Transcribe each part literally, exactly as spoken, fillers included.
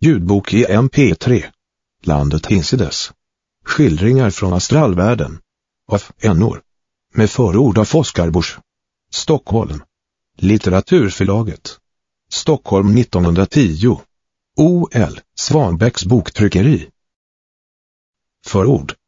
Ljudbok i M P tre. Landet hinsides. Skildringar från astralvärlden. Av N-or. Med förord av Oskar Busch. Stockholm. Litteraturförlaget. Stockholm nittonhundratio. O L. Svanbäcks boktryckeri. Förord.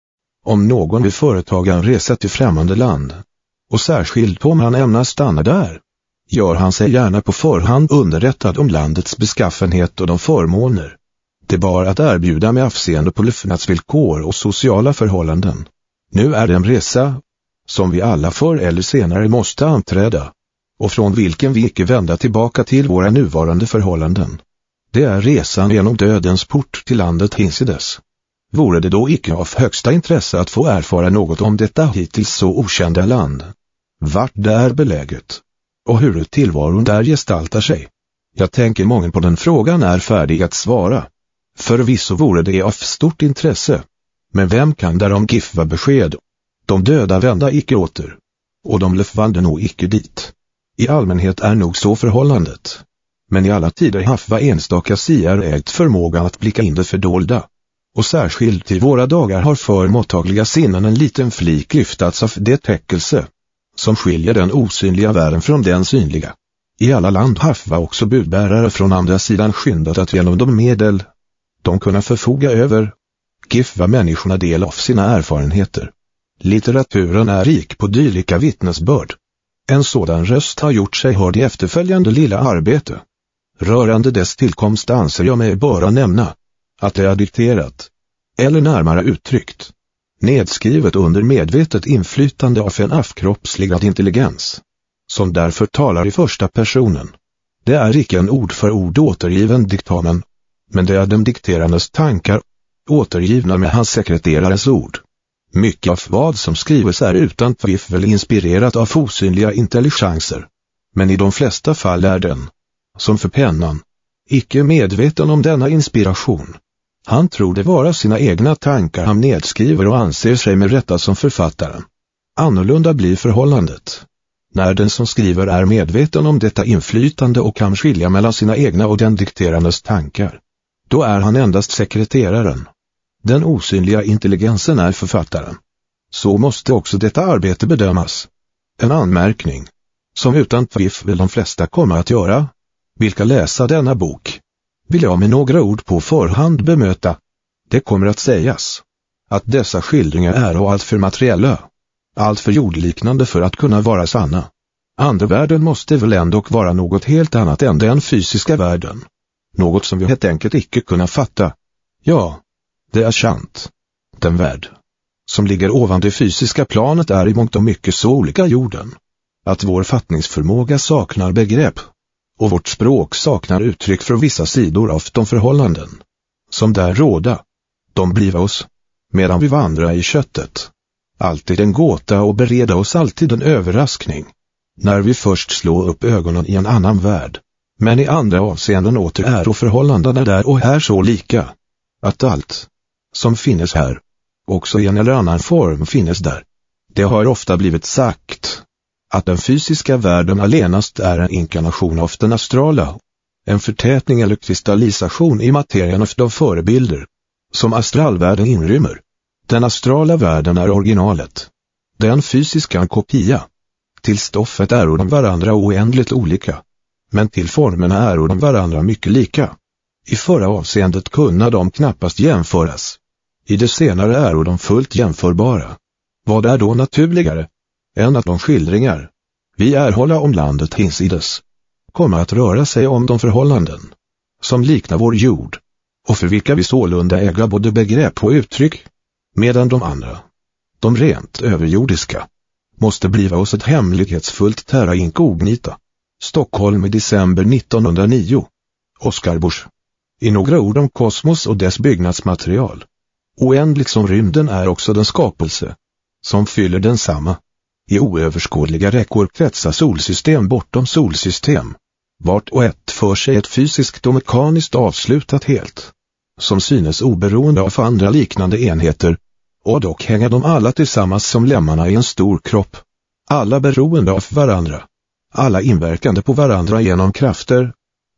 Om någon vill företaga en resa till främmande land, och särskilt om han ämnar stanna där, gör han sig gärna på förhand underrättad om landets beskaffenhet och de förmåner det bara att erbjuda med avseende på levnadsvillkor och sociala förhållanden. Nu är det en resa som vi alla förr eller senare måste anträda, och från vilken vi icke vända tillbaka till våra nuvarande förhållanden. Det är resan genom dödens port till landet hinsides. Vore det då icke av högsta intresse att få erfara något om detta hittills så okända land? Vart det är beläget? Och hur tillvaron där gestaltar sig? Jag tänker många på den frågan är färdig att svara. Förvisso vore det av stort intresse. Men vem kan därom gifva besked? De döda vända icke åter. Och de levande nog icke dit. I allmänhet är nog så förhållandet. Men i alla tider hafva enstaka siar ägt förmågan att blicka in det fördolda. Och särskilt i våra dagar har för mottagliga sinnen en liten flik lyftats av det täckelse som skiljer den osynliga världen från den synliga. I alla land hafva också budbärare från andra sidan skyndat att genom de medel de kunna förfoga över gifva människorna del av sina erfarenheter. Litteraturen är rik på dylika vittnesbörd. En sådan röst har gjort sig hörd i efterföljande lilla arbete. Rörande dess tillkomst anser jag mig bara nämna att det är dikterat, eller närmare uttryckt, nedskrivet under medvetet inflytande av en avkroppsligad intelligens, som därför talar i första personen. Det är icke en ord för ord återgiven diktamen, men det är de dikterandes tankar, återgivna med hans sekreterares ord. Mycket av vad som skrivs är utan tvivel inspirerat av osynliga intelligenser, men i de flesta fall är den, som för pennan, icke medveten om denna inspiration. Han tror det vara sina egna tankar han nedskriver och anser sig med rätta som författaren. Annorlunda blir förhållandet när den som skriver är medveten om detta inflytande och kan skilja mellan sina egna och den dikterandes tankar. Då är han endast sekreteraren. Den osynliga intelligensen är författaren. Så måste också detta arbete bedömas. En anmärkning, som utan tvivel de flesta kommer att göra, vilka läsa denna bok, vill jag med några ord på förhand bemöta. Det kommer att sägas att dessa skildringar är allt för materiella, allt för jordliknande för att kunna vara sanna. Andevärlden måste väl ändå vara något helt annat än den fysiska världen. Något som vi helt enkelt icke kunna fatta. Ja, det är sant. Den värld som ligger ovan det fysiska planet är i mångt och mycket så olika jorden, att vår fattningsförmåga saknar begrepp, och vårt språk saknar uttryck för vissa sidor av de förhållanden som där råda. De bliva oss, medan vi vandrar i köttet, alltid en gåta och bereda oss alltid en överraskning, när vi först slår upp ögonen i en annan värld, men i andra avseenden åter är och förhållandena där och här så lika, att allt som finnes här, också i en eller annan form finnes där. Det har ofta blivit sagt att den fysiska världen allenast är en inkarnation av den astrala, en förtätning eller kristallisation i materien av de förebilder som astralvärlden inrymmer. Den astrala världen är originalet, den fysiska en kopia. Till stoffet är de varandra oändligt olika, men till formerna är de varandra mycket lika. I förra avseendet kunna de knappast jämföras. I det senare är de fullt jämförbara. Vad är då naturligare än att de skildringar vi erhålla om landet hinsides kommer att röra sig om de förhållanden som liknar vår jord, och för vilka vi sålunda äga både begrepp och uttryck, medan de andra, de rent överjordiska, måste bliva oss ett hemlighetsfullt terra incognita. Stockholm i december nittonhundranio. Oskar Busch. I några ord om kosmos och dess byggnadsmaterial. Oändligt som rymden är också den skapelse som fyller densamma. I oöverskådliga räckor kretsar solsystem bortom solsystem. Vart och ett för sig ett fysiskt och mekaniskt avslutat helt, som synes oberoende av andra liknande enheter, och dock hänger de alla tillsammans som lemmarna i en stor kropp. Alla beroende av varandra, alla inverkande på varandra genom krafter,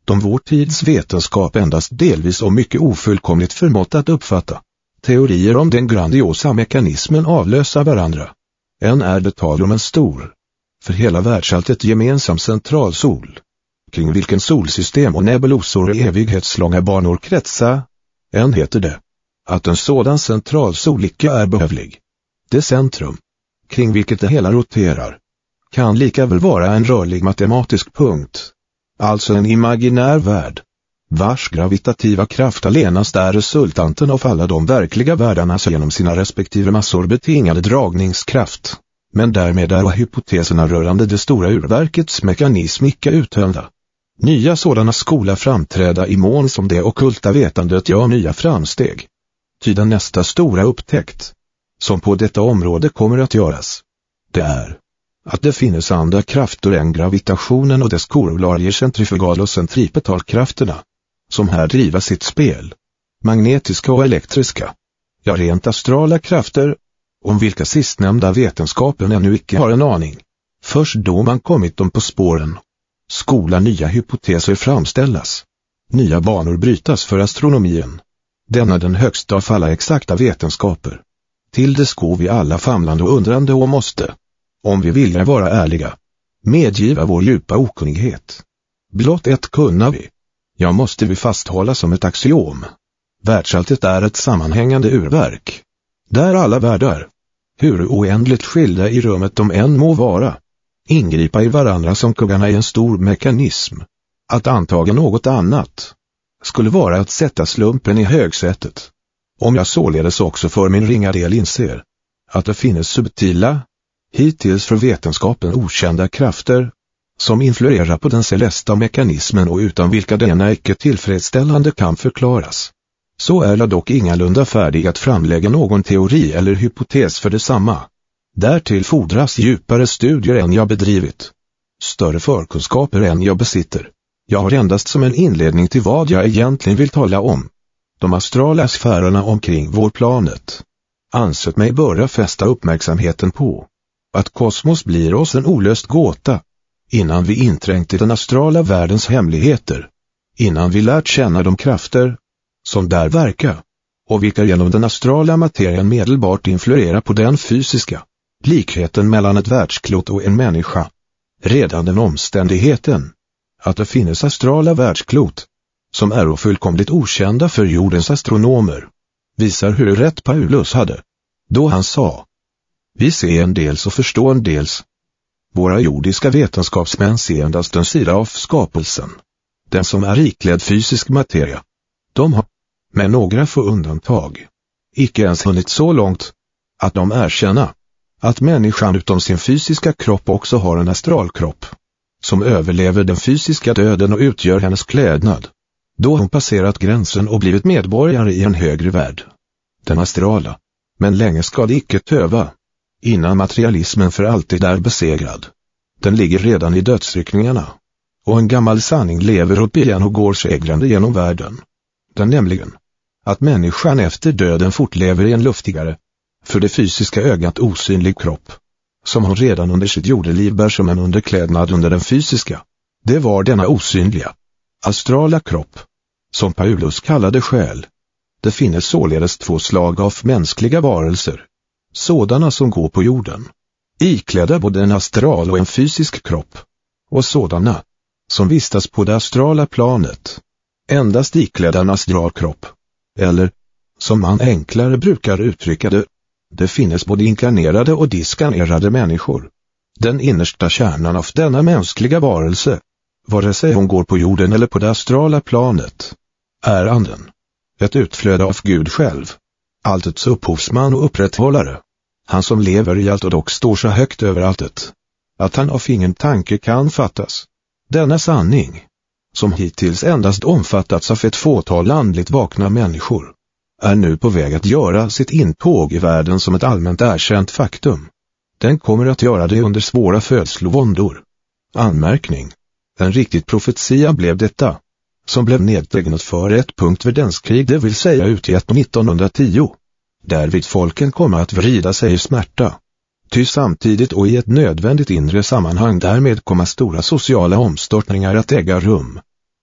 de vår tids vetenskap endast delvis och mycket ofullkomligt förmått att uppfatta. Teorier om den grandiosa mekanismen avlösa varandra. Än är det tal om en stor, för hela världsalltet gemensam centralsol, kring vilken solsystem och nebulosor i evighetslånga banor kretsa. Än heter det att en sådan centralsol icke är behövlig. Det centrum, kring vilket det hela roterar, kan lika väl vara en rörlig matematisk punkt, alltså en imaginär värld, vars gravitativa kraft allenast är resultanten av alla de verkliga världarnas genom sina respektive massor betingade dragningskraft, men därmed är hypoteserna rörande det stora urverkets mekanism icke uttömda. Nya sådana skola framträda i mån som det ockulta vetandet gör nya framsteg. Ty den nästa stora upptäckt, som på detta område kommer att göras, det är att det finns andra krafter än gravitationen och dess korollarier centrifugal- och centripetalkrafterna, som här driver sitt spel, magnetiska och elektriska, ja rent astrala krafter, om vilka sistnämnda vetenskapen ännu icke har en aning. Först då man kommit dem på spåren, skola nya hypoteser framställas, nya banor brytas för astronomien, denna den högsta av alla exakta vetenskaper. Till det sko vi alla famlande och undrande och måste, om vi vill vara ärliga, medgiva vår djupa okunnighet. Blott ett kunna vi, ja måste vi fasthålla som ett axiom. Världsalltet är ett sammanhängande urverk, där alla världar, hur oändligt skilda i rummet de än må vara, ingripa i varandra som kuggarna i en stor mekanism. Att antaga något annat skulle vara att sätta slumpen i högsätet. Om jag således också för min ringa del inser att det finns subtila, hittills för vetenskapen okända krafter, som influerar på den celesta mekanismen och utan vilka denna icke tillfredsställande kan förklaras, så är jag dock ingalunda färdig att framlägga någon teori eller hypotes för detsamma. Därtill fordras djupare studier än jag bedrivit, större förkunskaper än jag besitter. Jag har endast som en inledning till vad jag egentligen vill tala om, de astrala sfärerna omkring vår planet, ansett mig börja fästa uppmärksamheten på att kosmos blir oss en olöst gåta, innan vi inträngt i den astrala världens hemligheter, innan vi lärt känna de krafter som där verkar, och vilka genom den astrala materien medelbart influerar på den fysiska likheten mellan ett världsklot och en människa. Redan den omständigheten att det finns astrala världsklot, som är ofullkomligt okända för jordens astronomer, visar hur rätt Paulus hade, då han sa: vi ser en dels och förstår en dels. Våra jordiska vetenskapsmän ser endast en sida av skapelsen, den som är iklädd fysisk materia. De har, med några få undantag, icke ens hunnit så långt att de erkänna att människan utom sin fysiska kropp också har en astralkropp, som överlever den fysiska döden och utgör hennes klädnad, då hon passerat gränsen och blivit medborgare i en högre värld, den astrala. Men länge ska det icke töva, innan materialismen för alltid är besegrad. Den ligger redan i dödsryckningarna, och en gammal sanning lever upp igen och går segrande genom världen. Den nämligen, att människan efter döden fortlever i en luftigare, för det fysiska ögat osynlig kropp, som hon redan under sitt jordeliv bär som en underklädnad under den fysiska. Det var denna osynliga, astrala kropp, som Paulus kallade själ. Det finns således två slag av mänskliga varelser, sådana som går på jorden, iklädda både en astral och en fysisk kropp, och sådana som vistas på det astrala planet, endast iklädda en astral kropp, eller, som man enklare brukar uttrycka det, det finns både inkarnerade och diskarnerade människor. Den innersta kärnan av denna mänskliga varelse, vare sig hon går på jorden eller på det astrala planet, är anden, ett utflöde av Gud själv, alltets upphovsman och upprätthållare, han som lever i allt och dock står så högt över alltet, att han av ingen tanke kan fattas. Denna sanning, som hittills endast omfattats av ett fåtal andligt vakna människor, är nu på väg att göra sitt intåg i världen som ett allmänt erkänt faktum. Den kommer att göra det under svåra födslovåndor. Anmärkning. En riktigt profetia blev detta, som blev nedtecknat för ett punkt världenskrig, det vill säga utgett nittonhundratio. Därvid folken kommer att vrida sig i smärta. Ty samtidigt och i ett nödvändigt inre sammanhang därmed kommer stora sociala omstörtningar att äga rum.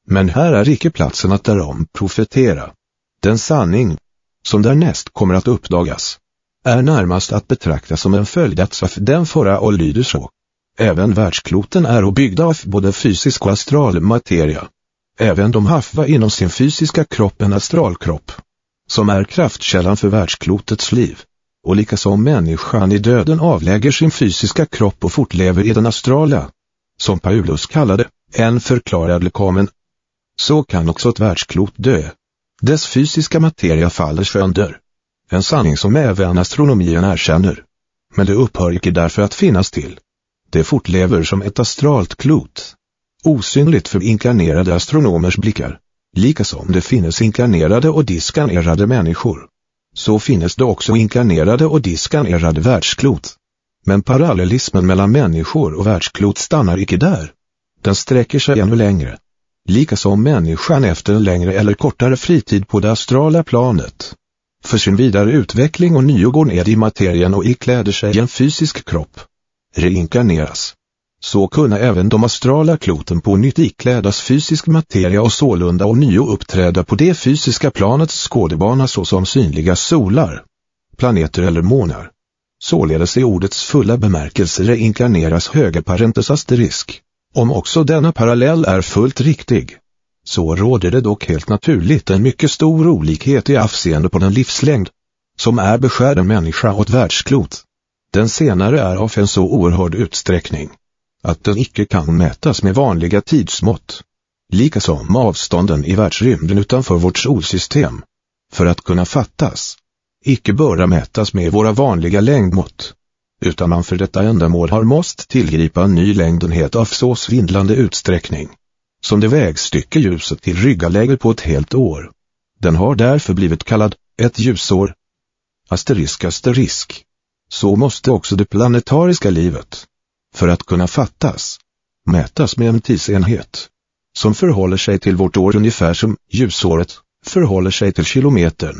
Men här är icke platsen att därom profetera. Den sanning, som därnäst kommer att uppdagas, är närmast att betrakta som en följd av den förra och lyder så. Även världskloten är och byggda av både fysisk och astral materia. Även de hafva inom sin fysiska kropp en astralkropp, som är kraftkällan för världsklotets liv. Och likaså människan i döden avlägger sin fysiska kropp och fortlever i den astrala, som Paulus kallade, en förklarad lekamen. Så kan också ett världsklot dö. Dess fysiska materia faller sönder. En sanning som även astronomien erkänner. Men det upphör icke därför att finnas till. Det fortlever som ett astralt klot. Osynligt för inkarnerade astronomers blickar. Likasom det finnes inkarnerade och diskanerade människor. Så finnes det också inkarnerade och diskanerade världsklot. Men parallellismen mellan människor och världsklot stannar icke där. Den sträcker sig ännu längre. Likasom människan efter en längre eller kortare fritid på det astrala planet, för sin vidare utveckling och nio går ned i materien och ikläder sig i en fysisk kropp, reinkarneras. Så kunna även de astrala kloten på nytt iklädas fysisk materia och sålunda och nio uppträda på det fysiska planets skådebana såsom synliga solar, planeter eller månar. Således i ordets fulla bemärkelse reinkarneras höga parentes asterisk. Om också denna parallell är fullt riktig, så råder det dock helt naturligt en mycket stor olikhet i avseende på den livslängd, som är beskärd människa och ett världsklot. Den senare är av en så oerhörd utsträckning, att den icke kan mätas med vanliga tidsmått. Likasom avstånden i världsrymden utanför vårt solsystem, för att kunna fattas, icke böra mätas med våra vanliga längdmått, utan man för detta ändamål har måst tillgripa en ny längdenhet av så svindlande utsträckning, som det vägstycke ljuset till rygga lägger på ett helt år. Den har därför blivit kallad ett ljusår. Asterisk asterisk. Så måste också det planetariska livet, för att kunna fattas, mätas med en tidsenhet, som förhåller sig till vårt år ungefär som ljusåret förhåller sig till kilometern.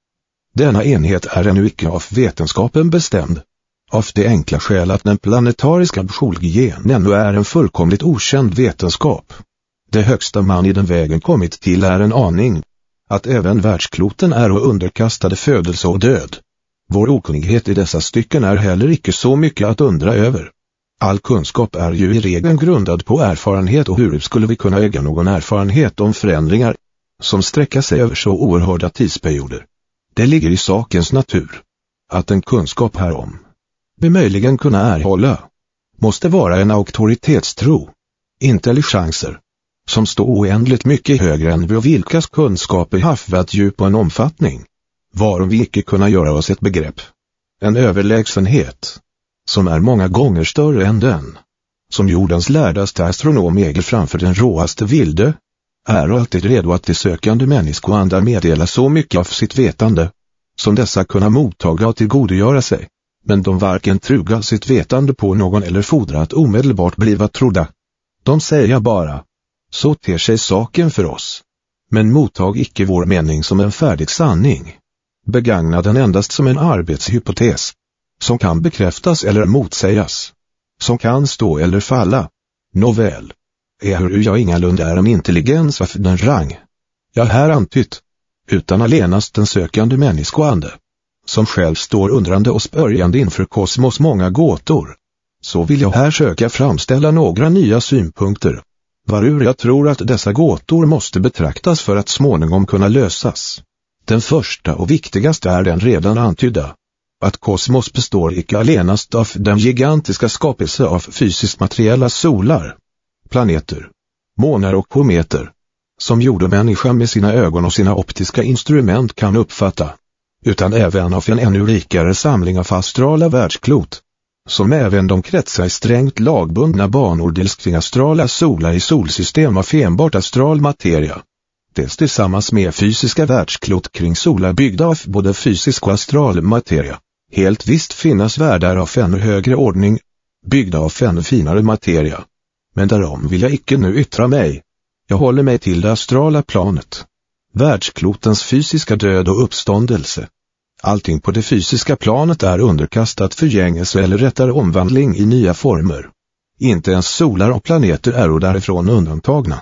Denna enhet är ännu icke av vetenskapen bestämd, av det enkla skäl att den planetariska psolgen ännu är en fullkomligt okänd vetenskap. Det högsta man i den vägen kommit till är en aning, att även världskloten är och underkastade födelse och död. Vår okunnighet i dessa stycken är heller icke så mycket att undra över. All kunskap är ju i regeln grundad på erfarenhet, och hur skulle vi kunna äga någon erfarenhet om förändringar, som sträcker sig över så oerhörda tidsperioder? Det ligger i sakens natur, att en kunskap härom vi möjligen kunna erhålla, måste vara en auktoritetstro, intelligenser, som står oändligt mycket högre än vi och vilkas kunskaper haft djup och en omfattning, varom vi icke kunna göra oss ett begrepp. En överlägsenhet, som är många gånger större än den, som jordens lärdaste astronom äger framför den råaste vilde, är alltid redo att de sökande människoandar meddela så mycket av sitt vetande, som dessa kunna mottaga och tillgodogöra sig. Men de varken truga sitt vetande på någon eller fordra att omedelbart bliva trodda. De säger bara, så ter sig saken för oss. Men mottag icke vår mening som en färdig sanning. Begagna den endast som en arbetshypotes, som kan bekräftas eller motsägas, som kan stå eller falla. Nåväl, ehuru jag ingalunda är en intelligens av den rang jag här antytt, utan allenast den sökande människoande, som själv står undrande och spörjande inför kosmos många gåtor, så vill jag här söka framställa några nya synpunkter, varur jag tror att dessa gåtor måste betraktas för att småningom kunna lösas. Den första och viktigaste är den redan antydda, att kosmos består icke allenast av den gigantiska skapelse av fysiskt materiella solar, planeter, månar och kometer, som jordemänniskan med sina ögon och sina optiska instrument kan uppfatta, utan även av en ännu rikare samling av astrala världsklot, som även de kretsar i strängt lagbundna banor dels kring astrala solar i solsystem av enbart astral materia, dels tillsammans med fysiska världsklot kring solar byggda av både fysisk och astral materia. Helt visst finnas världar av ännu högre ordning, byggda av ännu finare materia. Men därom vill jag icke nu yttra mig. Jag håller mig till det astrala planet, världsklotens fysiska död och uppståndelse. Allting på det fysiska planet är underkastat förgängelse eller rättare omvandling i nya former. Inte ens solar och planeter är och därifrån undantagna.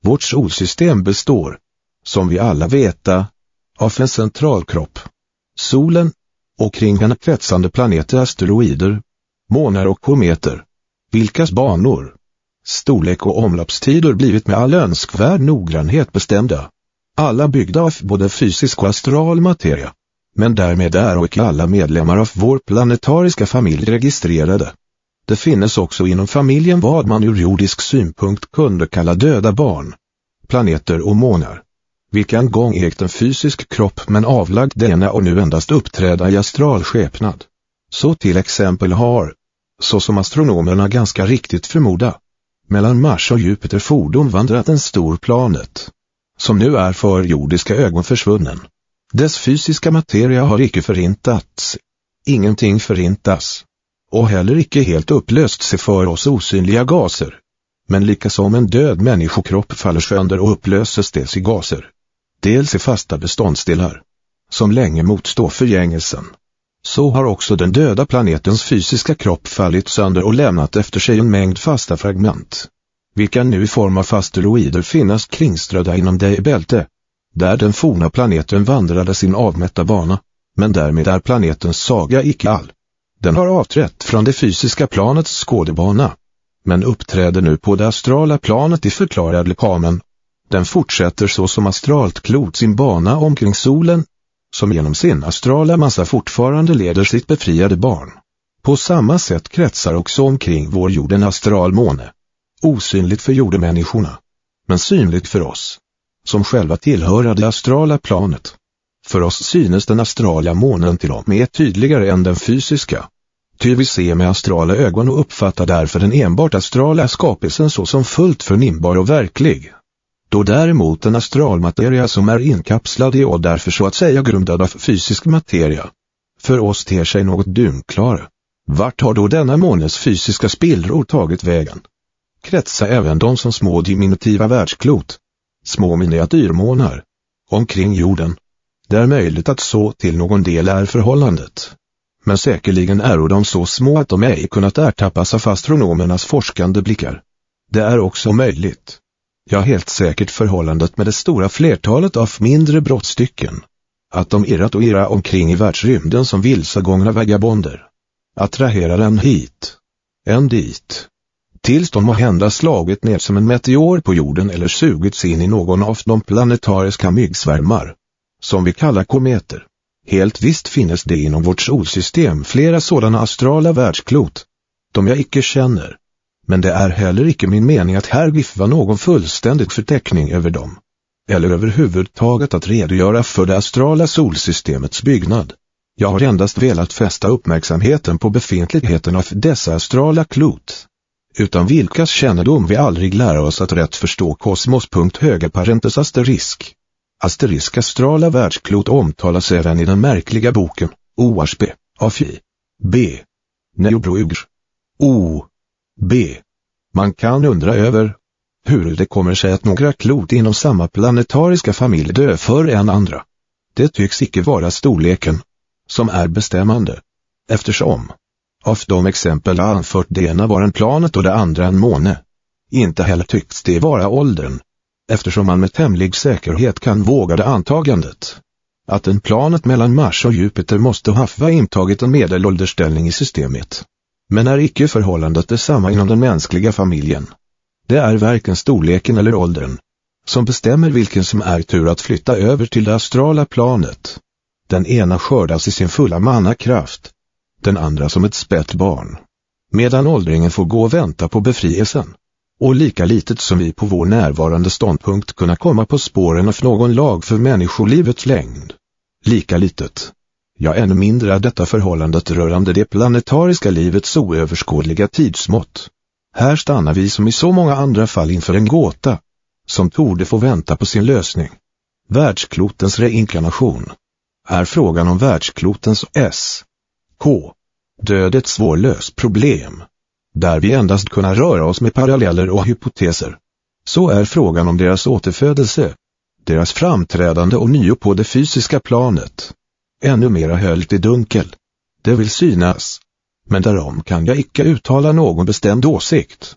Vårt solsystem består, som vi alla veta, av en centralkropp, solen, och kring henne kretsande planeter, asteroider, månar och kometer, vilkas banor, storlek och omloppstider blivit med all önskvärd noggrannhet bestämda. Alla byggda av både fysisk och astral materia, men därmed är och alla medlemmar av vår planetariska familj registrerade. Det finns också inom familjen vad man ur jordisk synpunkt kunde kalla döda barn, planeter och månar, vilka en gång ägt en fysisk kropp men avlagt denna och nu endast uppträda i astral skepnad. Så till exempel har, så som astronomerna ganska riktigt förmoda, mellan Mars och Jupiter fordon vandrat en stor planet, som nu är för jordiska ögon försvunnen. Dess fysiska materia har icke förintats, ingenting förintas, och heller icke helt upplöst sig för oss osynliga gaser, men lika som en död människokropp faller sönder och upplöses dels i gaser, dels i fasta beståndsdelar, som länge motstår förgängelsen. Så har också den döda planetens fysiska kropp fallit sönder och lämnat efter sig en mängd fasta fragment, vilka nu i form av asteroider finnas kringströdda inom det bälte, där den forna planeten vandrade sin avmätta bana, men därmed är planetens saga icke all. Den har avträtt från det fysiska planets skådebana, men uppträder nu på det astrala planet i förklarad lekamen. Den fortsätter så som astralt klot sin bana omkring solen, som genom sin astrala massa fortfarande leder sitt befriade barn. På samma sätt kretsar också omkring vår jord en astral måne, osynligt för jordemänniskorna, men synligt för oss, som själva tillhör det astrala planet. För oss synes den astrala månen till och med tydligare än den fysiska, ty vi ser med astrala ögon och uppfattar därför den enbart astrala skapelsen så som fullt förnimbar och verklig. Då däremot en astralmateria som är inkapslad i och därför så att säga grundad av fysisk materia, för oss ter sig något dunklare. Vart har då denna månes fysiska spillror tagit vägen? Kretsar även de som små diminutiva världsklot, små miniatyrmånar, omkring jorden? Det är möjligt att så till någon del är förhållandet, men säkerligen är de så små att de ej kunnat ertappas av astronomernas forskande blickar. Det är också möjligt, ja helt säkert förhållandet med det stora flertalet av mindre brottstycken, att de irrat och irra omkring i världsrymden som vilsegångna vagabonder, attraherar en hit, en dit, tills de må hända slagit ner som en meteor på jorden eller sugits in i någon av de planetariska myggsvärmar, som vi kallar kometer. Helt visst finnes det inom vårt solsystem flera sådana astrala världsklot, de jag icke känner, men det är heller icke min mening att här gifva någon fullständig förteckning över dem, eller överhuvudtaget att redogöra för det astrala solsystemets byggnad. Jag har endast velat fästa uppmärksamheten på befintligheten av dessa astrala klot, utan vilkas kännedom vi aldrig lär oss att rätt förstå kosmos. Höga parentes asterisk. Asterisk astrala världsklot omtalas även i den märkliga boken O H B, A F I, B, Neubrougr, O, B. Man kan undra över hur det kommer sig att några klot inom samma planetariska familj dö för en andra. Det tycks icke vara storleken som är bestämmande, eftersom av de exempel jag anfört det ena var en planet och det andra en måne. Inte heller tycks det vara åldern, eftersom man med tämlig säkerhet kan våga det antagandet att en planet mellan Mars och Jupiter måste ha intagit en medelålderställning i systemet. Men är icke förhållandet detsamma inom den mänskliga familjen? Det är varken storleken eller åldern som bestämmer vilken som är tur att flytta över till det astrala planet. Den ena skördas i sin fulla mannakraft, den andra som ett spätt barn, medan åldringen får gå och vänta på befrielsen. Och lika litet som vi på vår närvarande ståndpunkt kunna komma på spåren av någon lag för människolivets längd, lika litet, ja ännu mindre är detta förhållandet rörande det planetariska livets oöverskådliga tidsmått. Här stannar vi som i så många andra fall inför en gåta, som torde få vänta på sin lösning. Världsklotens reinkarnation. Är frågan om världsklotens S, K, död ett svårlöst problem, där vi endast kunna röra oss med paralleller och hypoteser. Så är frågan om deras återfödelse, deras framträdande och nio på det fysiska planet, ännu mera höljt i dunkel. Det vill synas, men därom kan jag icke uttala någon bestämd åsikt.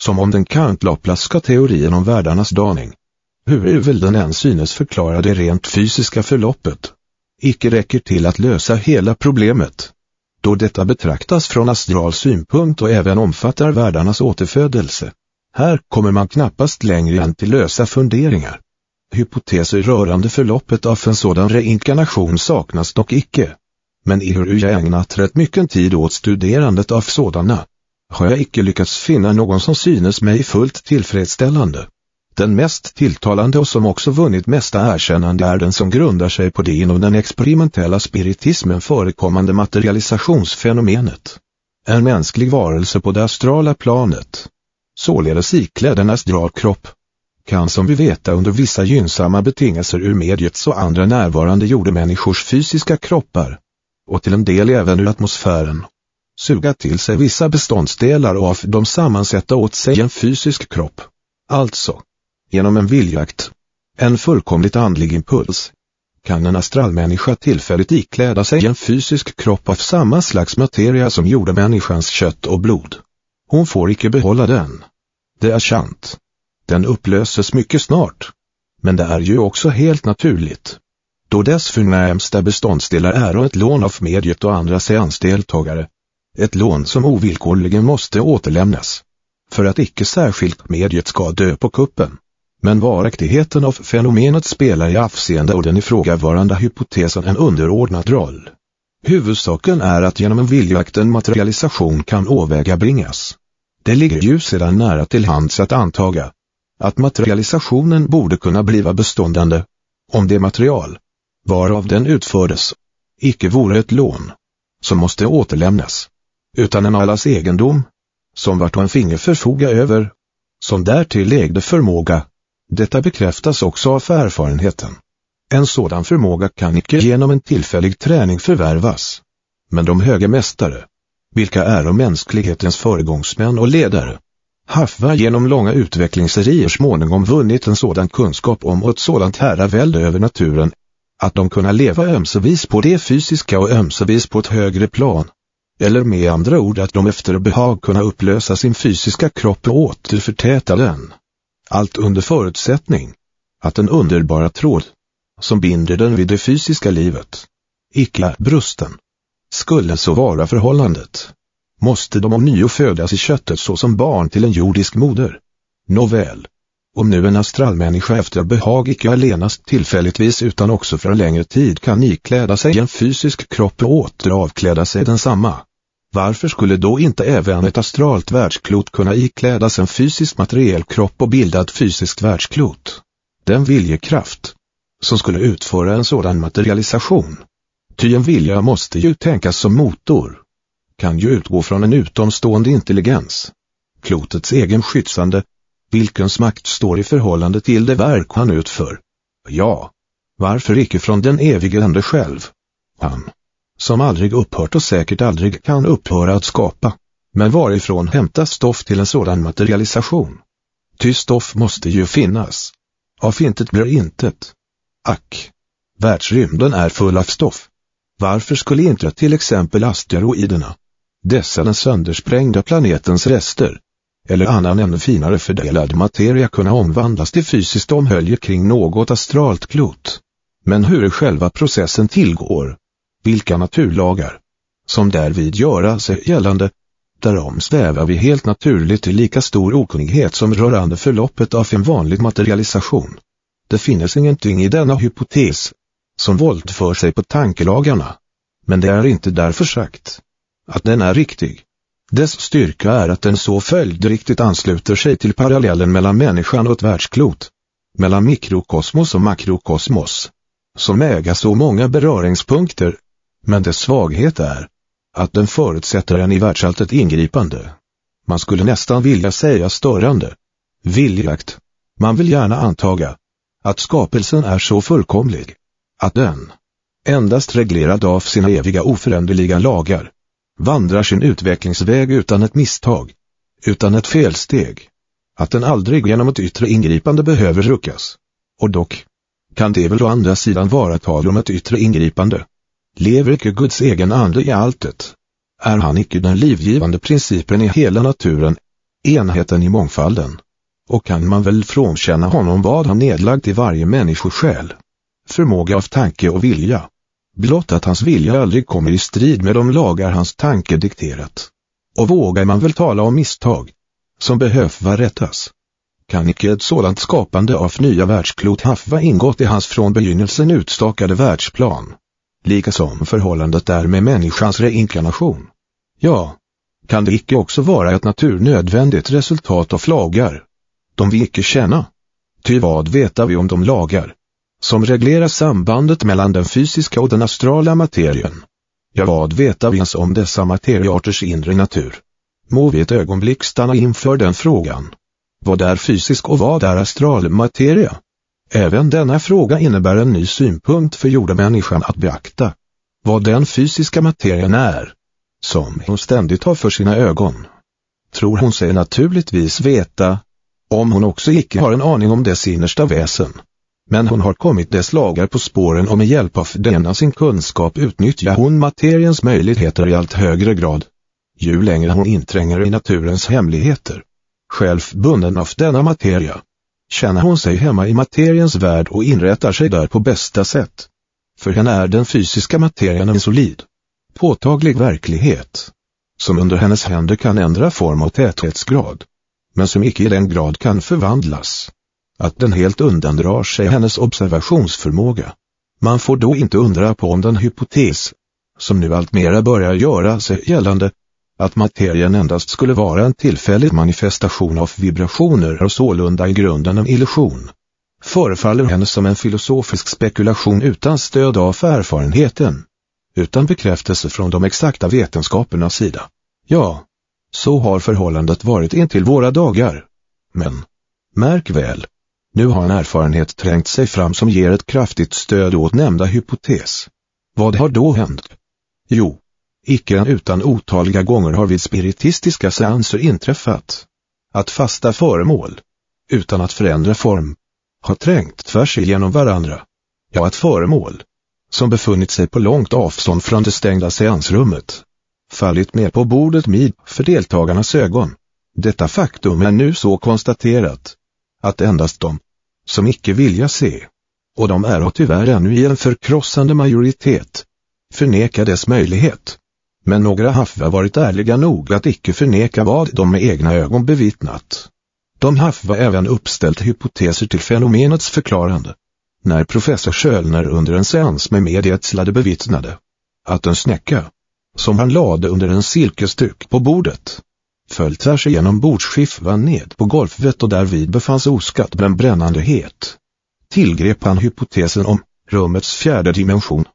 som om den kantlaplaska teorin om världarnas daning, hur väl den än synes förklara det rent fysiska förloppet, icke räcker till att lösa hela problemet, då detta betraktas från astral synpunkt och även omfattar världarnas återfödelse. Här kommer man knappast längre än till lösa funderingar. Hypoteser rörande förloppet av en sådan reinkarnation saknas dock icke. Men ehuru jag ägnat rätt mycket tid åt studerandet av sådana, har jag icke lyckats finna någon som synes mig fullt tillfredsställande. Den mest tilltalande och som också vunnit mesta erkännande är den som grundar sig på det inom den experimentella spiritismen förekommande materialisationsfenomenet. En mänsklig varelse på det astrala planet, således iklädd en astral kropp, kan som vi veta under vissa gynnsamma betingelser ur mediets och andra närvarande jordemänniskors fysiska kroppar, och till en del även ur atmosfären, suga till sig vissa beståndsdelar och av dem sammansätta åt sig en fysisk kropp. Alltså, genom en viljakt, en fullkomligt andlig impuls, kan en astralmänniska tillfälligt ikläda sig en fysisk kropp av samma slags materia som jordemänniskans kött och blod. Hon får icke behålla den. Det är sant. Den upplöses mycket snart. Men det är ju också helt naturligt, då dess förnämsta beståndsdelar är ett lån av mediet och andra seansdeltagare. Ett lån som ovillkorligen måste återlämnas, för att icke särskilt mediet ska dö på kuppen. Men varaktigheten av fenomenet spelar i avseende och den ifrågavarande hypotesen en underordnad roll. Huvudsaken är att genom en viljakt en materialisation kan åvägabringas. Det ligger ju sedan nära till hands att antaga att materialisationen borde kunna bliva beståndande, om det material, varav den utfördes, icke vore ett lån, som måste återlämnas, utan en allas egendom, som vart och en finge förfoga över, som därtill ägde förmåga. Detta bekräftas också av erfarenheten. En sådan förmåga kan icke genom en tillfällig träning förvärvas. Men de höga mästare, vilka är av mänsklighetens föregångsmän och ledare, hafva genom långa utvecklingsserier småningom vunnit en sådan kunskap om och ett sådant herravälde över naturen, att de kunna leva ömsevis på det fysiska och ömsevis på ett högre plan. Eller med andra ord att de efter behag kunna upplösa sin fysiska kropp och återförtäta den. Allt under förutsättning att den underbara tråd, som binder den vid det fysiska livet, icke är brusten. Skulle så vara förhållandet, måste de ånyo födas i köttet så som barn till en jordisk moder. Nåväl, om nu en astralmänniska efter behag icke allenast tillfälligtvis utan också för en längre tid kan ikläda sig en fysisk kropp och åter avkläda sig densamma, varför skulle då inte även ett astralt världsklot kunna iklädas en fysisk materiell kropp och bilda ett fysiskt världsklot? Den viljekraft, som skulle utföra en sådan materialisation, ty en vilja måste ju tänkas som motor, kan ju utgå från en utomstående intelligens, klotets egen skyddande, vilkens makt står i förhållande till det verk han utför. Ja, varför icke från den evige ande själv? Han, som aldrig upphört och säkert aldrig kan upphöra att skapa. Men varifrån hämtas stoff till en sådan materialisation? Ty stoff måste ju finnas. Av intet blir intet. Ack, världsrymden är full av stoff. Varför skulle inte till exempel asteroiderna, dessa den söndersprängda planetens rester, eller annan ännu finare fördelad materia kunna omvandlas till fysiskt omhölje kring något astralt klot? Men hur själva processen tillgår, vilka naturlagar, som därvid göra sig gällande, därom svävar vi helt naturligt i lika stor okunnighet som rörande förloppet av en vanlig materialisation. Det finns ingenting i denna hypotes som våldför sig på tankelagarna, men det är inte därför sagt att den är riktig. Dess styrka är att den så följdriktigt ansluter sig till parallellen mellan människan och ett världsklot, mellan mikrokosmos och makrokosmos, som äger så många beröringspunkter, men dess svaghet är att den förutsätter en i världsalltet ingripande. Man skulle nästan vilja säga störande. Viljakt. Man vill gärna antaga att skapelsen är så fullkomlig att den, endast reglerad av sina eviga oföränderliga lagar, vandrar sin utvecklingsväg utan ett misstag, utan ett felsteg, att den aldrig genom ett yttre ingripande behöver ruckas. Och dock kan det väl å andra sidan vara tal om ett yttre ingripande. Lever icke Guds egen ande i alltet? Är han icke den livgivande principen i hela naturen? enheten i mångfalden. Och kan man väl frånkänna honom vad han nedlagt i varje människosjäl? Förmåga av tanke och vilja. Blott att hans vilja aldrig kommer i strid med de lagar hans tanke dikterat. Och vågar man väl tala om misstag, som behöver rättas? Kan icke ett sådant skapande av nya världsklot hafva ingått i hans från begynnelsen utstakade världsplan? Lika som förhållandet är med människans reinkarnation. Ja, kan det icke också vara ett naturnödvändigt resultat av lagar, de vi icke känna? Ty vad veta vi om de lagar som reglerar sambandet mellan den fysiska och den astrala materien? Ja, vad veta vi ens om dessa materiarters inre natur? Må vi ett ögonblick stanna inför den frågan. Vad är fysisk och vad är astral materia? Även denna fråga innebär en ny synpunkt för jordemänniskan att beakta. Vad den fysiska materien är, som hon ständigt har för sina ögon, tror hon sig naturligtvis veta, om hon också icke har en aning om dess innersta väsen. Men hon har kommit dess lagar på spåren och med hjälp av denna sin kunskap utnyttjar hon materiens möjligheter i allt högre grad. Ju längre hon intränger i naturens hemligheter, själv bunden av denna materia, känner hon sig hemma i materiens värld och inrättar sig där på bästa sätt. För henne är den fysiska materien en solid, påtaglig verklighet, som under hennes händer kan ändra form och täthetsgrad, men som icke i den grad kan förvandlas att den helt undandrar sig hennes observationsförmåga. Man får då inte undra på om den hypotes, som nu allt mera börjar göra sig gällande, att materien endast skulle vara en tillfällig manifestation av vibrationer och sålunda i grunden en illusion, förefaller henne som en filosofisk spekulation utan stöd av erfarenheten, utan bekräftelse från de exakta vetenskapernas sida. Ja, så har förhållandet varit intill våra dagar. Men, märk väl, nu har en erfarenhet trängt sig fram som ger ett kraftigt stöd åt nämnda hypotes. Vad har då hänt? Jo, icke än utan otaliga gånger har vid spiritistiska seanser inträffat att fasta föremål, utan att förändra form, har trängt tvärs igenom varandra. Ja, att föremål, som befunnit sig på långt avstånd från det stängda seansrummet, fallit ner på bordet med för deltagarnas ögon. Detta faktum är nu så konstaterat att endast de, som icke vilja se, och de är och tyvärr ännu i en förkrossande majoritet, förnekar dess möjlighet. Men några hafva varit ärliga nog att icke förneka vad de med egna ögon bevittnat. De hafva även uppställt hypoteser till fenomenets förklarande. När professor Schölner under en seans med medietslade bevittnade att en snäcka, som han lade under en silkestuk på bordet, föll tvärs igenom bordsskivan ned på golvet och därvid befanns oskadd men brännande het, tillgrep han hypotesen om rummets fjärde dimension.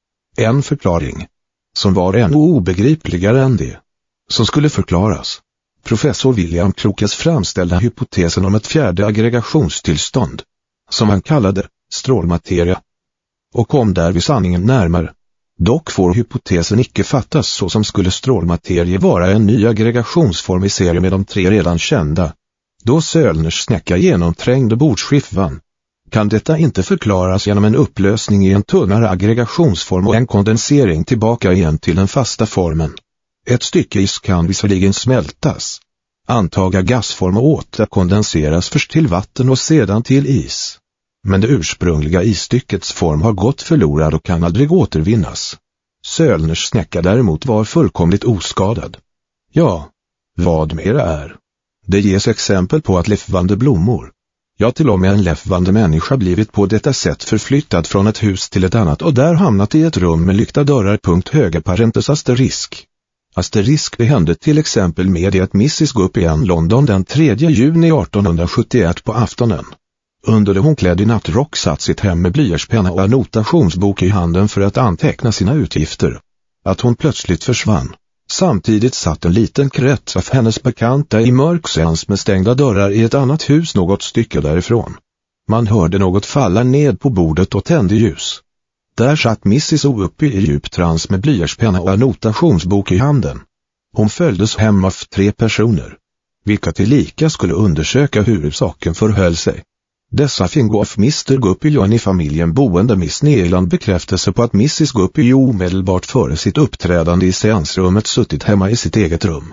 En förklaring, som var ännu obegripligare än det som skulle förklaras. Professor William Crookes framställda hypotesen om ett fjärde aggregationstillstånd, som han kallade strålmateria, och kom där vid sanningen närmare. Dock får hypotesen icke fattas så som skulle strålmaterie vara en ny aggregationsform i serie med de tre redan kända. Då Schölners snäcka genomträngde bordsskivan, kan detta inte förklaras genom en upplösning i en tunnare aggregationsform och en kondensering tillbaka igen till den fasta formen. Ett stycke is kan visserligen smältas, antaga gasform och återkondenseras först till vatten och sedan till is. Men det ursprungliga isstyckets form har gått förlorad och kan aldrig återvinnas. Schölners snäcka däremot var fullkomligt oskadad. Ja, vad mera är. Det ges exempel på att levande blommor, ja till och med en levande människa blivit på detta sätt förflyttad från ett hus till ett annat och där hamnat i ett rum med lyckta dörrar. Punkt höga parentes asterisk. Asterisk det hände till exempel med att missis Guppy i London den tredje juni artonhundrasjuttioett på aftonen. Under det hon klädd i nattrock satt sitt hem med blyertspenna och en notationsbok i handen för att anteckna sina utgifter. Att hon plötsligt försvann. Samtidigt satt en liten krets av hennes bekanta i mörksens med stängda dörrar i ett annat hus något stycke därifrån. Man hörde något falla ned på bordet och tände ljus. Där satt missis O'Uppy i djup trans med blyertspenna och en notationsbok i handen. Hon följdes hem av tre personer, vilka tillika skulle undersöka hur saken förhöll sig. Dessa fingav mister Guppy och en i familjen boende Miss Neland bekräftelse på att missis Guppy omedelbart före sitt uppträdande i seansrummet suttit hemma i sitt eget rum.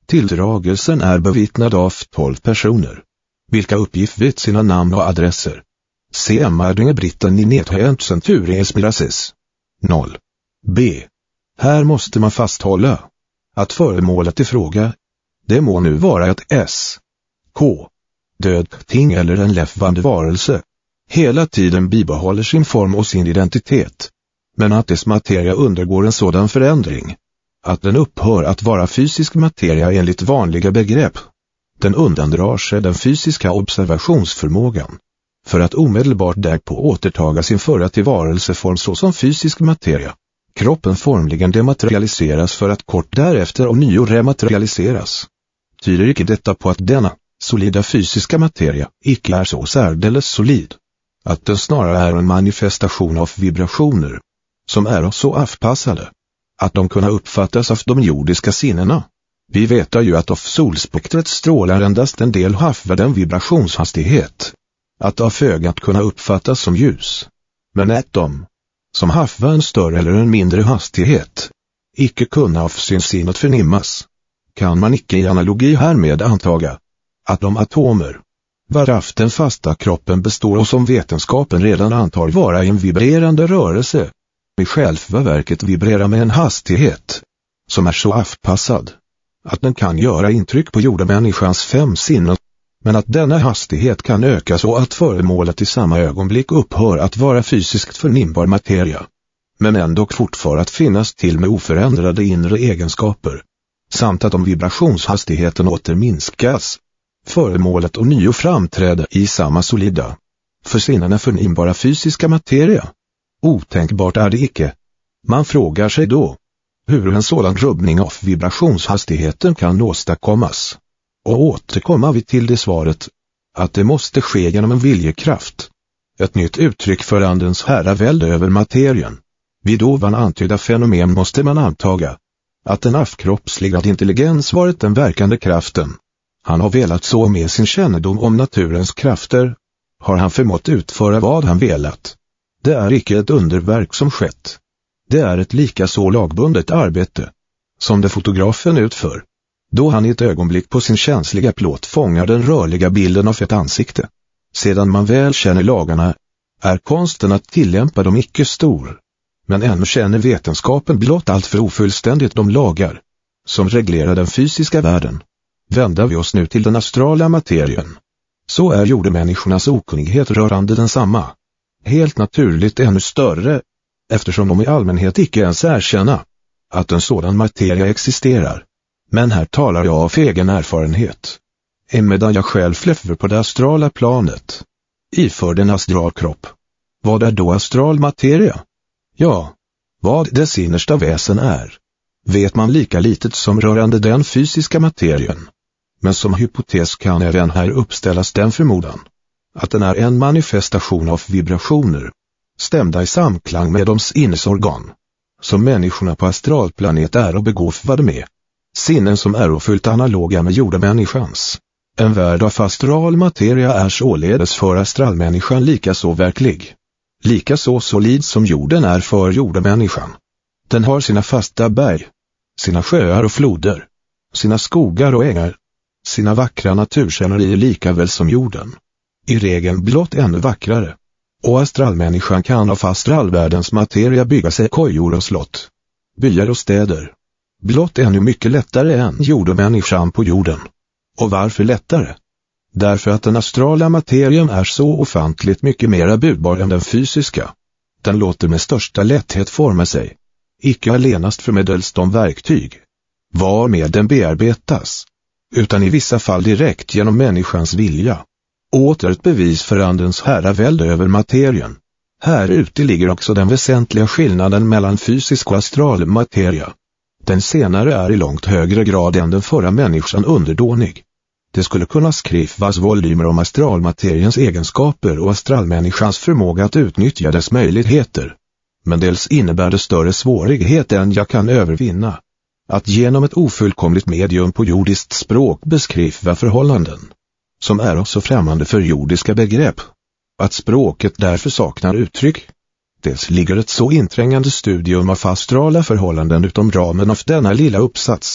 Tilldragelsen är bevittnad av tolv personer, vilka uppgivit sina namn och adresser. C M Ardinge Brittan i Nethänt Centuriens Mirasis. noll. B. Här måste man fasthålla att föremålet i fråga, det må nu vara ett S. K. Död ting eller en levande varelse, hela tiden bibehåller sin form och sin identitet, men att dess materia undergår en sådan förändring att den upphör att vara fysisk materia enligt vanliga begrepp. Den undandrar sig den fysiska observationsförmågan för att omedelbart därpå återtaga sin förra tillvarelseform såsom fysisk materia. Kroppen formligen dematerialiseras för att kort därefter ånyo rematerialiseras. Tyder icke detta på att denna solida fysiska materia icke är så särdeles solid, att den snarare är en manifestation av vibrationer, som är så avpassade att de kunna uppfattas av de jordiska sinnena. Vi vet ju att av solspektret strålar endast en del havva den vibrationshastighet, att av ögat kunna uppfattas som ljus, men att de, som havva en större eller en mindre hastighet, icke kunna av synsinnet förnimmas, kan man icke i analogi härmed antaga att de atomer, varav den fasta kroppen består och som vetenskapen redan antar vara en vibrerande rörelse, i själva verket vibrerar med en hastighet som är så avpassad att den kan göra intryck på jordemänniskans fem sinnen, men att denna hastighet kan öka så att föremålet i samma ögonblick upphör att vara fysiskt förnimbar materia, men ändå fortfar att finnas till med oförändrade inre egenskaper, samt att om vibrationshastigheten åter minskas, föremålet ånyo framträder i samma solida, för sinnena förnimbara fysiska materia. Otänkbart är det icke. Man frågar sig då hur en sådan rubbning av vibrationshastigheten kan åstadkommas. Och återkommer vi till det svaret, att det måste ske genom en viljekraft. Ett nytt uttryck för andens herravälde över materien. Vid ovan antydda fenomen måste man antaga att den avkroppsligad intelligens varit den verkande kraften. Han har velat så med sin kännedom om naturens krafter, har han förmått utföra vad han velat. Det är icke ett underverk som skett. Det är ett lika så lagbundet arbete som det fotografen utför, då han i ett ögonblick på sin känsliga plåt fångar den rörliga bilden av ett ansikte. Sedan man väl känner lagarna, är konsten att tillämpa dem icke stor, men ännu känner vetenskapen blott allt för ofullständigt de lagar som reglerar den fysiska världen. Vänder vi oss nu till den astrala materien, så är jordemänniskornas okunnighet rörande densamma helt naturligt ännu större, eftersom de i allmänhet icke ens erkänna att en sådan materia existerar. Men här talar jag av egen erfarenhet. Emedan jag själv lever på det astrala planet, iförd en astral kropp. Vad är då astral materia? Ja, vad dess innersta väsen är, vet man lika litet som rörande den fysiska materien. Men som hypotes kan även här uppställas den förmodan att den är en manifestation av vibrationer, stämda i samklang med dems innesorgan, som människorna på astralplanet är och begåvade med. Sinnen som är fullt analoga med jordemänniskans. En värld av astral materia är således för astralmänniskan lika så verklig, lika så solid som jorden är för jordemänniskan. Den har sina fasta berg, sina sjöar och floder, sina skogar och ängar, sina vackra naturscenerier lika väl som jorden. I regel blott ännu vackrare. Och astralmänniskan kan av astralvärldens materia bygga sig kojor och slott, byar och städer. Blott ännu mycket lättare än jordemänniskan på jorden. Och varför lättare? Därför att den astrala materien är så ofantligt mycket mera budbar än den fysiska. Den låter med största lätthet forma sig, icke allenast förmedelst de verktyg varmed den bearbetas, utan i vissa fall direkt genom människans vilja. Åter ett bevis för andens herravälde över materien. Här ute ligger också den väsentliga skillnaden mellan fysisk och astral materia. Den senare är i långt högre grad än den förra människan underdånig. Det skulle kunna skrivas volymer om astralmateriens egenskaper och astralmänniskans förmåga att utnyttja dess möjligheter. Men dels innebär det större svårighet än jag kan övervinna att genom ett ofullkomligt medium på jordiskt språk beskriva förhållanden som är också främmande för jordiska begrepp, att språket därför saknar uttryck. Dels ligger ett så inträngande studium av astrala förhållanden utom ramen av denna lilla uppsats,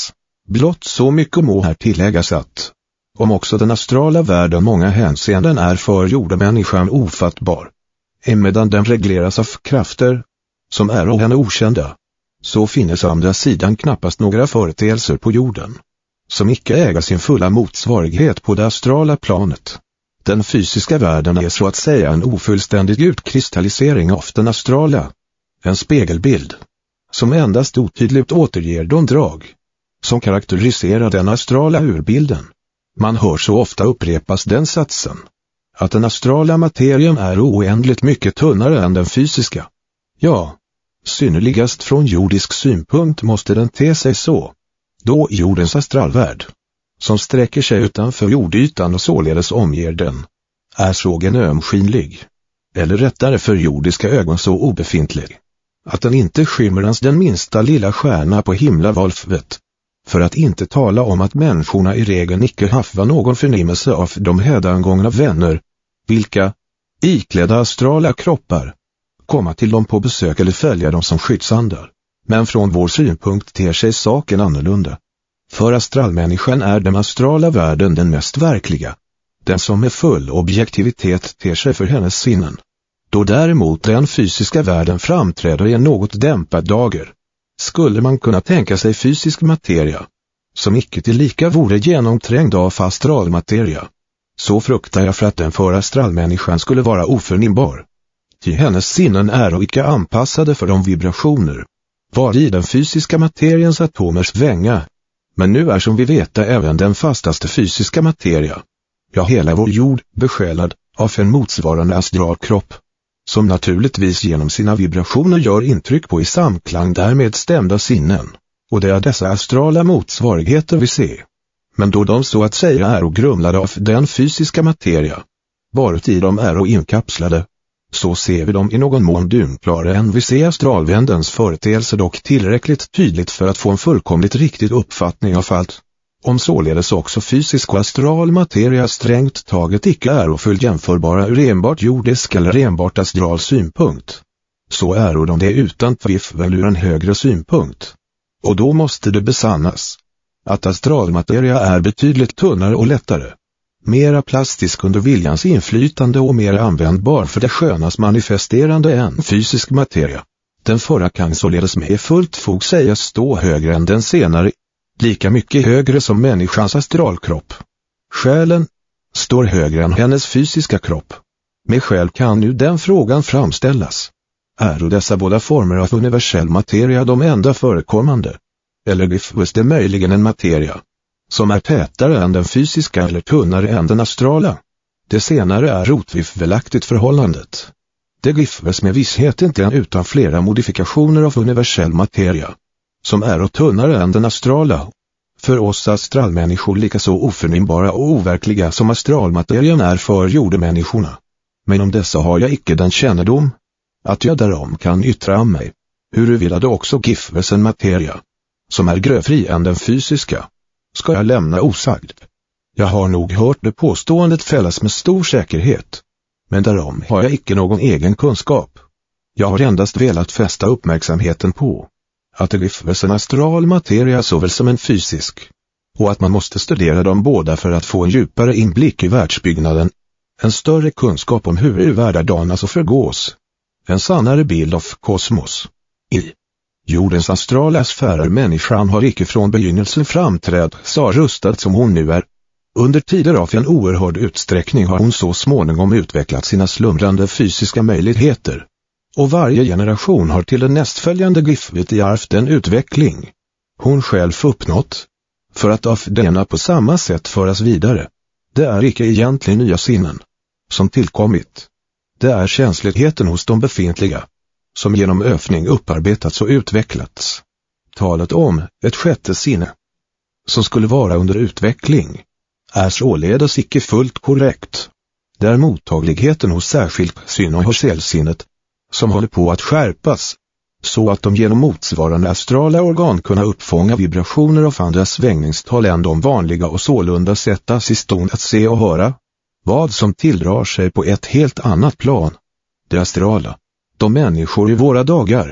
Blott så mycket må här tilläggas att, om också den astrala världen många hänseenden är för jordemänniskan ofattbar, emedan den regleras av krafter, som är och henne okända, så finnes å andra sidan knappast några företeelser på jorden, som icke äga sin fulla motsvarighet på det astrala planet. Den fysiska världen är så att säga en ofullständig utkristallisering av den astrala, en spegelbild, som endast otydligt återger de drag, som karaktäriserar den astrala urbilden. Man hör så ofta upprepas den satsen, att den astrala materien är oändligt mycket tunnare än den fysiska. Ja, synnerligast från jordisk synpunkt måste den te sig så, då jordens astralvärld, som sträcker sig utanför jordytan och således omger den, är så genomskinlig, eller rättare för jordiska ögon så obefintlig, att den inte skymmer ens den minsta lilla stjärna på himlavalvet, för att inte tala om att människorna i regel icke hafva någon förnimmelse av de hädangångna vänner, vilka, iklädda astrala kroppar, komma till dem på besök eller följa dem som skyddsandar. Men från vår synpunkt ter sig saken annorlunda. För astralmänniskan är den astrala världen den mest verkliga, den som med full objektivitet ter sig för hennes sinnen. Då däremot den fysiska världen framträder i en något dämpad dager, skulle man kunna tänka sig fysisk materia, som icke tillika vore genomträngd av astralmateria. Så fruktar jag för att den för astralmänniskan skulle vara oförnimbar. Ty hennes sinnen är och icke anpassade för de vibrationer, var i den fysiska materiens atomer svänga. Men nu är som vi veta även den fastaste fysiska materia, ja hela vår jord, besjälad av en motsvarande astralkropp, som naturligtvis genom sina vibrationer gör intryck på i samklang därmed stämda sinnen, och det är dessa astrala motsvarigheter vi ser. Men då de så att säga är och grumlade av den fysiska materia, varuti de är och inkapslade, så ser vi dem i någon mån dunklarare än vi ser astralvändens företeelser, dock tillräckligt tydligt för att få en fullkomligt riktig uppfattning av allt. Om således också fysisk och astral materia strängt taget icke är och full jämförbara ur enbart jordisk eller enbart astral synpunkt, så är de det utan tvivel ur en högre synpunkt. Och då måste det besannas, att astralmateria är betydligt tunnare och lättare, mera plastisk under viljans inflytande och mer användbar för det skönas manifesterande än fysisk materia. Den förra kan således med fullt fog sägas stå högre än den senare, lika mycket högre som människans astralkropp. Själen står högre än hennes fysiska kropp. Med själ kan nu den frågan framställas: är dessa båda former av universell materia de enda förekommande? Eller gives det möjligen en materia som är tätare än den fysiska eller tunnare än den astrala? Det senare är otvivelaktigt förhållandet. Det gives med visshet inte en utan flera modifikationer av universell materia, som är och tunnare än den astrala. För oss astralmänniskor lika så oförnimbara och overkliga som astralmaterien är för jordemänniskorna. Men om dessa har jag icke den kännedom, att jag därom kan yttra mig, huruvida det också gives en materia, som är grövfri än den fysiska, ska jag lämna osagd. Jag har nog hört det påståendet fällas med stor säkerhet, men därom har jag icke någon egen kunskap. Jag har endast velat fästa uppmärksamheten på att det gives en astral materia såväl som en fysisk, och att man måste studera dem båda för att få en djupare inblick i världsbyggnaden, en större kunskap om hur världar danas och förgås, en sannare bild av kosmos. I jordens astrala sfärer människan har icke från begynnelsen framträdd så rustad som hon nu är. Under tider av en oerhörd utsträckning har hon så småningom utvecklat sina slumrande fysiska möjligheter, och varje generation har till den nästföljande givet i ärvt en utveckling hon själv uppnått, för att av denna på samma sätt föras vidare. Det är icke egentligen nya sinnen som tillkommit. Det är känsligheten hos de befintliga, som genom övning upparbetats och utvecklats. Talet om ett sjätte sinne, som skulle vara under utveckling, är således icke fullt korrekt. Det är mottagligheten hos särskilt syn och hörselsinnet, som håller på att skärpas, så att de genom motsvarande astrala organ kunna uppfånga vibrationer av andra svängningstal än de vanliga och sålunda sättas i stånd att se och höra vad som tilldrar sig på ett helt annat plan, det astrala. De människor i våra dagar,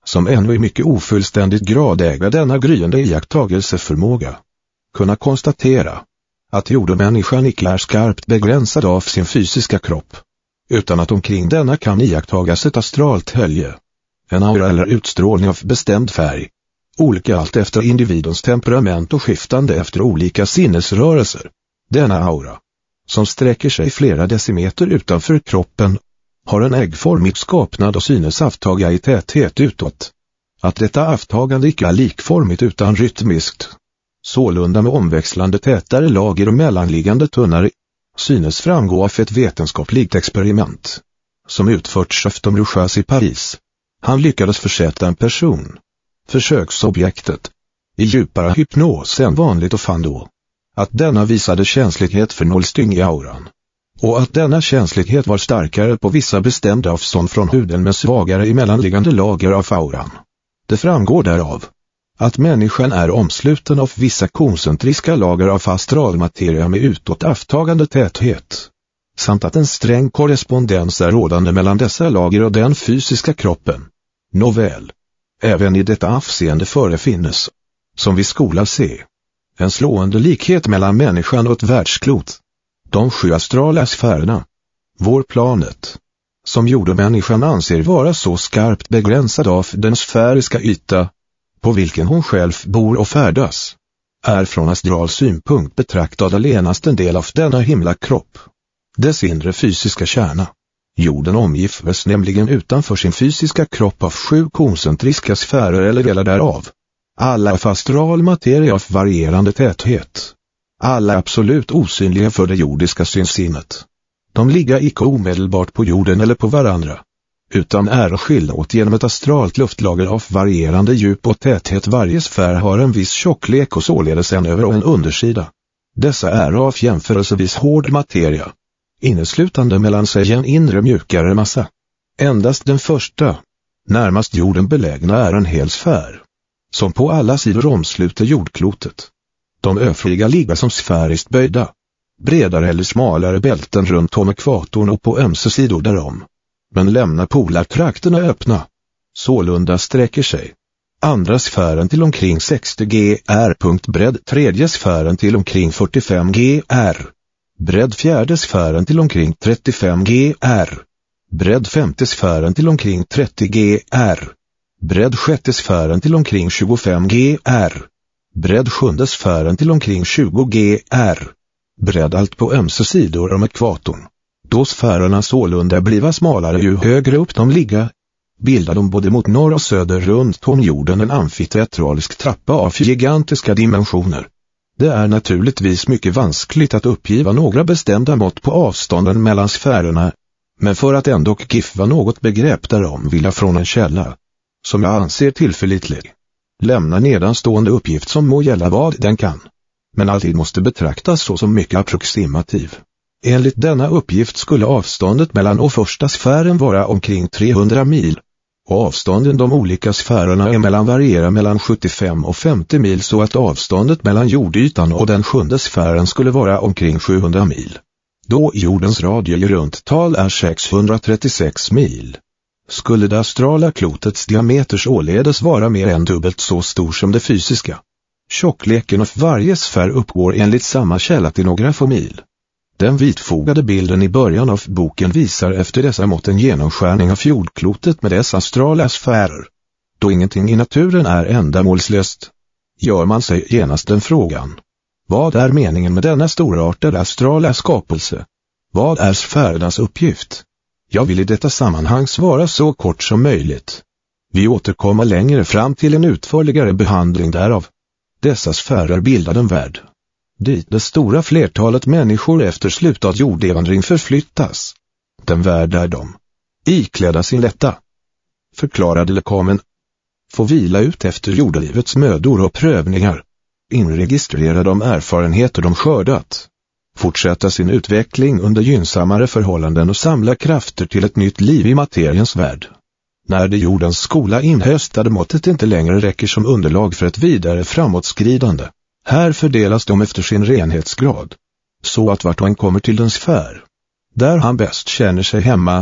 som ännu i mycket ofullständigt grad äga denna gryende iakttagelseförmåga, kunna konstatera att jordemänniskan icke är skarpt begränsad av sin fysiska kropp, utan att omkring denna kan iakttagas ett astralt hölje, en aura eller utstrålning av bestämd färg, olika allt efter individens temperament och skiftande efter olika sinnesrörelser. Denna aura, som sträcker sig flera decimeter utanför kroppen, har en äggformig skapnad och synes avtaga i täthet utåt. Att detta avtagande icke är likformigt utan rytmiskt, sålunda med omväxlande tätare lager och mellanliggande tunnare, synes framgå av ett vetenskapligt experiment, som utförts av Tom Rochas i Paris. Han lyckades försätta en person, försöksobjektet, i djupare hypnos än vanligt och fann då att denna visade känslighet för nålstyng i auran, och att denna känslighet var starkare på vissa bestämda avstånd från huden men svagare i mellanliggande lager av auran. Det framgår därav att människan är omsluten av vissa koncentriska lager av astralmateria med utåt avtagande täthet, samt att en sträng korrespondens är rådande mellan dessa lager och den fysiska kroppen. Nåväl, även i detta avseende förefinnes, som vi skola se, en slående likhet mellan människan och ett världsklot. De sju astrala sfärerna, vår planet, som jordemänniskan anser vara så skarpt begränsad av den sfäriska yta, på vilken hon själv bor och färdas, är från astral synpunkt betraktad allenast en del av denna himlakropp, dess inre fysiska kärna. Jorden omgives nämligen utanför sin fysiska kropp av sju koncentriska sfärer eller delar därav, alla av astral materia av varierande täthet. Alla absolut osynliga för det jordiska synsinnet. De ligger icke omedelbart på jorden eller på varandra, utan är skilda åt genom ett astralt luftlager av varierande djup och täthet. Varje sfär har en viss tjocklek och således en över- och en undersida. Dessa är av jämförelsevis hård materia, inneslutande mellan sig en inre mjukare massa. Endast den första, närmast jorden belägna, är en hel sfär, som på alla sidor omsluter jordklotet. De övriga ligger som sfäriskt böjda, bredare eller smalare bälten runt om ekvatorn och på ömse sidor därom, men lämnar polartrakterna öppna. Sålunda sträcker sig andra sfären till omkring sextio gr. Bredd tredje sfären till omkring fyrtiofem gr. Bredd fjärde sfären till omkring trettiofem gr. Bredd femte sfären till omkring trettio gr. Bredd sjätte sfären till omkring tjugofem gr. Bredd sjunde sfären till omkring tjugo gr. Bredd allt på ömse sidor om ekvatorn. Då sfärerna sålunda bliva smalare ju högre upp de ligga, bildar de både mot norr och söder runt om jorden en amfiteatralisk trappa av gigantiska dimensioner. Det är naturligtvis mycket vanskligt att uppgiva några bestämda mått på avstånden mellan sfärerna, men för att ändå gifva något begrepp därom vill jag från en källa, som jag anser tillförlitlig, lämna nedanstående uppgift som må gälla vad den kan, men alltid måste betraktas så som mycket approximativ. Enligt denna uppgift skulle avståndet mellan och första sfären vara omkring trehundra mil, och avstånden de olika sfärerna emellan varierar mellan sjuttiofem och femtio mil, så att avståndet mellan jordytan och den sjunde sfären skulle vara omkring sjuhundra mil. Då jordens radie i runt tal är sexhundratrettiosex mil, skulle det astrala klotets diameter således vara mer än dubbelt så stor som det fysiska. Tjockleken av varje sfär uppgår enligt samma källa till några få mil. Den vitfogade bilden i början av boken visar efter dessa mått en genomskärning av jordklotet med dess astrala sfärer. Då ingenting i naturen är ändamålslöst, gör man sig genast den frågan: vad är meningen med denna storartade astrala skapelse? Vad är sfärernas uppgift? Jag vill i detta sammanhang svara så kort som möjligt. Vi återkommer längre fram till en utförligare behandling därav. Dessa sfärer bildar en värld, dit det stora flertalet människor efter slutad jordevandring förflyttas. Den värld där de, iklädda sin lätta, förklarade lekamen, får vila ut efter jordlivets mödor och prövningar, inregistrera de erfarenheter de skördat, fortsätta sin utveckling under gynnsammare förhållanden och samla krafter till ett nytt liv i materiens värld. När det jordens skola inhöstade måttet inte längre räcker som underlag för ett vidare framåtskridande, här fördelas de efter sin renhetsgrad, så att vart och en kommer till den sfär där han bäst känner sig hemma,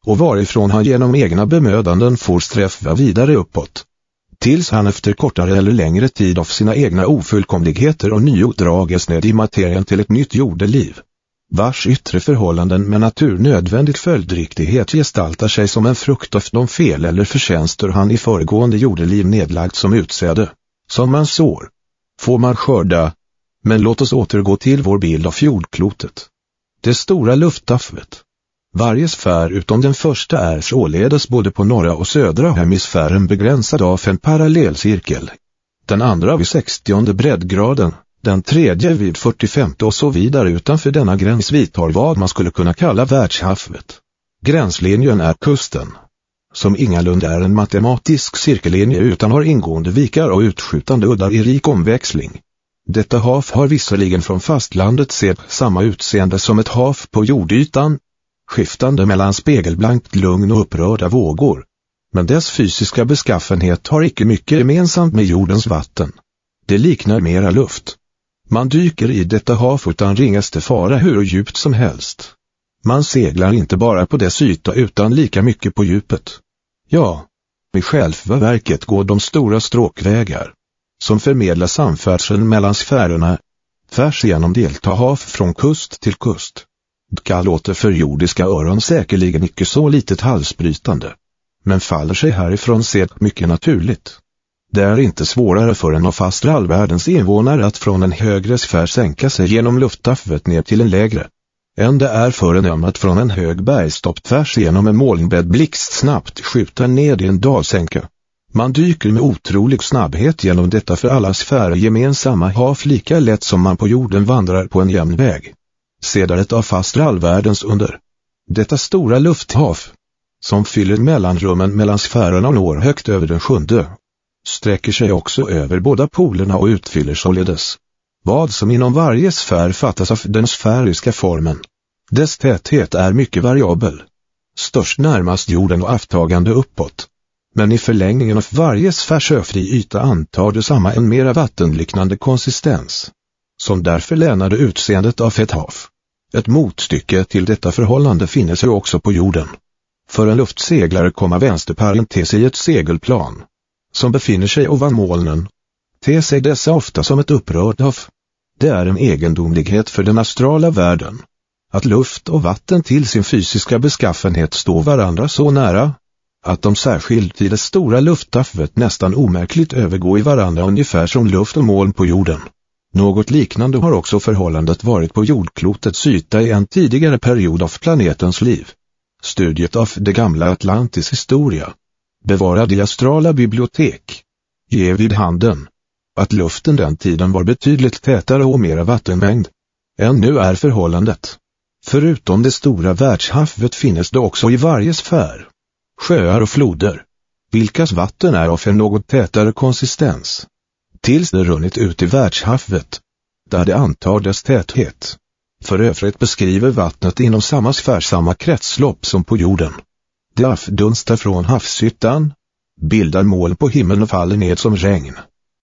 och varifrån han genom egna bemödanden får sträva vidare uppåt. Tills han efter kortare eller längre tid av sina egna ofullkomligheter och nio drages ned i materien till ett nytt jordeliv, vars yttre förhållanden med naturnödvändigt följdriktighet gestaltar sig som en frukt av de fel eller förtjänster han i föregående jordeliv nedlagt som utsäde, som man sår, får man skörda. Men låt oss återgå till vår bild av jordklotet. Det stora lufttaffet. Varje sfär utom den första är således både på norra och södra hemisfären begränsad av en parallellcirkel. Den andra vid sextionde breddgraden, den tredje vid fyrtiofemte och så vidare utanför denna gräns vidtar vad man skulle kunna kalla världshavet. Gränslinjen är kusten, som ingalunda är en matematisk cirkellinje utan har ingående vikar och utskjutande uddar i rik omväxling. Detta hav har visserligen från fastlandet sett samma utseende som ett hav på jordytan, skiftande mellan spegelblankt lugn och upprörda vågor. Men dess fysiska beskaffenhet har icke mycket gemensamt med jordens vatten. Det liknar mera luft. Man dyker i detta hav utan ringaste fara hur djupt som helst. Man seglar inte bara på dess yta utan lika mycket på djupet. Ja, i själva verket går de stora stråkvägar, som förmedlar samfärdseln mellan sfärerna, tvärs igenom deltahav från kust till kust. Det låter för jordiska öron säkerligen icke så litet halsbrytande, men faller sig härifrån sett mycket naturligt. Det är inte svårare för en av astralvärldens invånare att från en högre sfär sänka sig genom lufttaffet ner till en lägre, än det är för en öm att från en hög bergstopp tvärs genom en molnbädd blixtsnabbt skjuta ned i en dalsänka. Man dyker med otrolig snabbhet genom detta för alla sfärer gemensamma hav lika lätt som man på jorden vandrar på en jämn väg. Sedaret av astralvärldens under. Detta stora lufthav, som fyller mellanrummen mellan sfärerna och når högt över den sjunde, sträcker sig också över båda polerna och utfyller således vad som inom varje sfär fattas av den sfäriska formen. Dess täthet är mycket variabel, störst närmast jorden och avtagande uppåt. Men i förlängningen av varje sfärs öfri yta antar det samma en mera vattenliknande konsistens, som därför länade utseendet av ett hav. Ett motstycke till detta förhållande finnes ju också på jorden. För en luftseglare komma vänsterparentes i ett segelplan, som befinner sig ovan molnen, ter sig dessa ofta som ett upprört hav. Det är en egendomlighet för den astrala världen, att luft och vatten till sin fysiska beskaffenhet står varandra så nära, att de särskilt i det stora lufttaffet nästan omärkligt övergår i varandra ungefär som luft och moln på jorden. Något liknande har också förhållandet varit på jordklotets yta i en tidigare period av planetens liv. Studiet av det gamla Atlantis historia, bevarad i astrala bibliotek, ger vid handen att luften den tiden var betydligt tätare och mera vattenmängd än nu är förhållandet. Förutom det stora världshavet finnes det också i varje sfär sjöar och floder, vilkas vatten är av en något tätare konsistens, tills det runnit ut i världshavet, där det antar dess täthet. För övrigt beskriver vattnet inom samma sfär samma kretslopp som på jorden. Det avdunstar från havsytan, bildar moln på himlen och faller ned som regn.